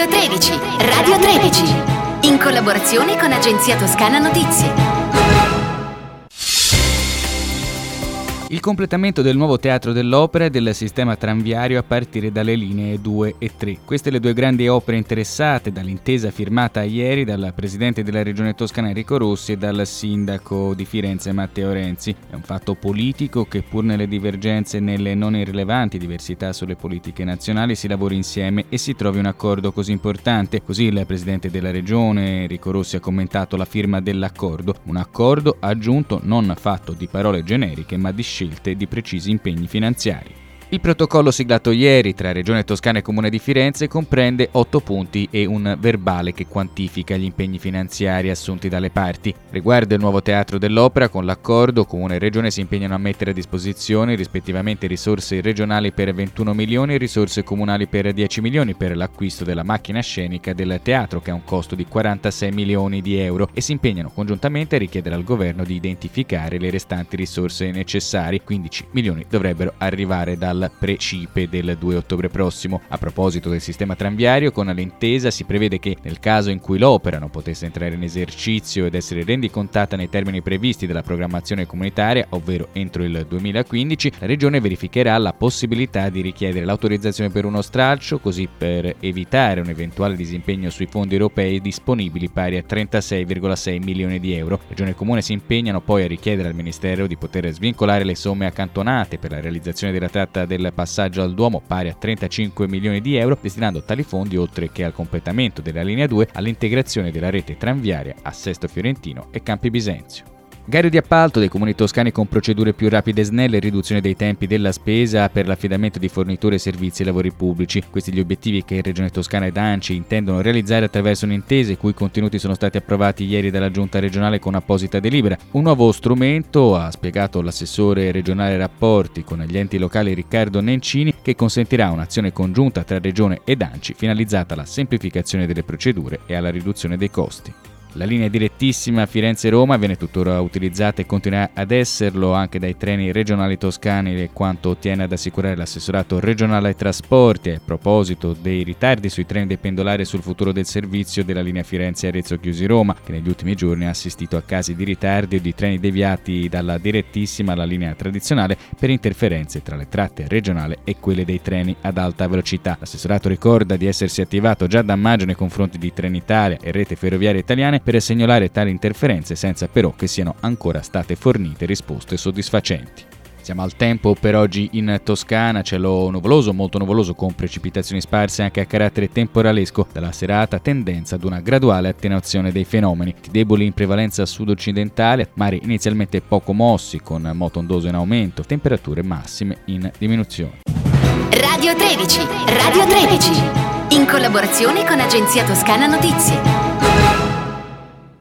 Radio 13, Radio 13, in collaborazione con Agenzia Toscana Notizie. Il completamento del nuovo Teatro dell'Opera e del sistema tranviario a partire dalle linee 2 e 3. Queste le due grandi opere interessate dall'intesa firmata ieri dal Presidente della Regione Toscana Enrico Rossi e dal Sindaco di Firenze Matteo Renzi. È un fatto politico che, pur nelle divergenze e nelle non irrilevanti diversità sulle politiche nazionali, si lavori insieme e si trovi un accordo così importante. Così il Presidente della Regione Enrico Rossi ha commentato la firma dell'accordo. Un accordo aggiunto non fatto di parole generiche ma di scelte di precisi impegni finanziari. Il protocollo siglato ieri tra Regione Toscana e Comune di Firenze comprende 8 punti e un verbale che quantifica gli impegni finanziari assunti dalle parti. Riguardo il nuovo Teatro dell'Opera, con l'accordo Comune e Regione si impegnano a mettere a disposizione rispettivamente risorse regionali per 21 milioni e risorse comunali per 10 milioni per l'acquisto della macchina scenica del teatro, che ha un costo di 46 milioni di euro, e si impegnano congiuntamente a richiedere al governo di identificare le restanti risorse necessarie. 15 milioni dovrebbero arrivare dal pre-CIPE del 2 ottobre prossimo. A proposito del sistema tranviario, con l'intesa si prevede che nel caso in cui l'opera non potesse entrare in esercizio ed essere rendicontata nei termini previsti dalla programmazione comunitaria, ovvero entro il 2015, la Regione verificherà la possibilità di richiedere l'autorizzazione per uno stralcio, così per evitare un eventuale disimpegno sui fondi europei disponibili pari a 36,6 milioni di euro. Regione e Comune si impegnano poi a richiedere al Ministero di poter svincolare le somme accantonate per la realizzazione della tratta del passaggio al Duomo, pari a 35 milioni di euro, destinando tali fondi, oltre che al completamento della linea 2, all'integrazione della rete tranviaria a Sesto Fiorentino e Campi Bisenzio. Gare di appalto dei comuni toscani con procedure più rapide e snelle e riduzione dei tempi della spesa per l'affidamento di forniture, servizi e lavori pubblici. Questi gli obiettivi che Regione Toscana ed ANCI intendono realizzare attraverso un'intesa i cui contenuti sono stati approvati ieri dalla Giunta regionale con apposita delibera. Un nuovo strumento, ha spiegato l'assessore regionale rapporti con gli enti locali Riccardo Nencini, che consentirà un'azione congiunta tra Regione ed ANCI finalizzata alla semplificazione delle procedure e alla riduzione dei costi. La linea direttissima Firenze-Roma viene tuttora utilizzata e continuerà ad esserlo anche dai treni regionali toscani, quanto tiene ad assicurare l'assessorato regionale ai trasporti. A proposito dei ritardi sui treni dei pendolari e sul futuro del servizio della linea Firenze-Arezzo-Chiusi-Roma, che negli ultimi giorni ha assistito a casi di ritardi o di treni deviati dalla direttissima alla linea tradizionale per interferenze tra le tratte regionali e quelle dei treni ad alta velocità. L'assessorato ricorda di essersi attivato già da maggio nei confronti di Trenitalia e Rete Ferroviaria Italiane per segnalare tali interferenze, senza però che siano ancora state fornite risposte soddisfacenti. Siamo al tempo per oggi in Toscana, cielo nuvoloso, molto nuvoloso, con precipitazioni sparse anche a carattere temporalesco. Dalla serata tendenza ad una graduale attenuazione dei fenomeni, deboli in prevalenza sud-occidentale, mari inizialmente poco mossi con moto ondoso in aumento, temperature massime in diminuzione. Radio 13, Radio 13, in collaborazione con Agenzia Toscana Notizie.